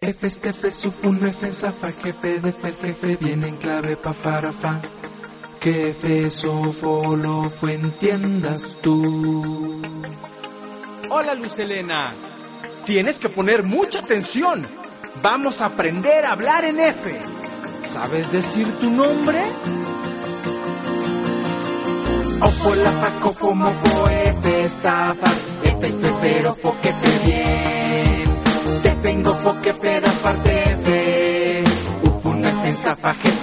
F, F, Sufun, F, Zafa, jefe de jefe, viene en clave pa para fa. Que F, Sofo, lo fue, entiendas tú. Hola, Luz Helena. Tienes que poner mucha atención. Vamos a aprender a hablar en F. ¿Sabes decir tu nombre? Ofo, la fa, cofo, mofo, F, estafas, F, espero, fo, que te bien. Te vengo, fo, que peda, parte F. Ufun, F, Zafa,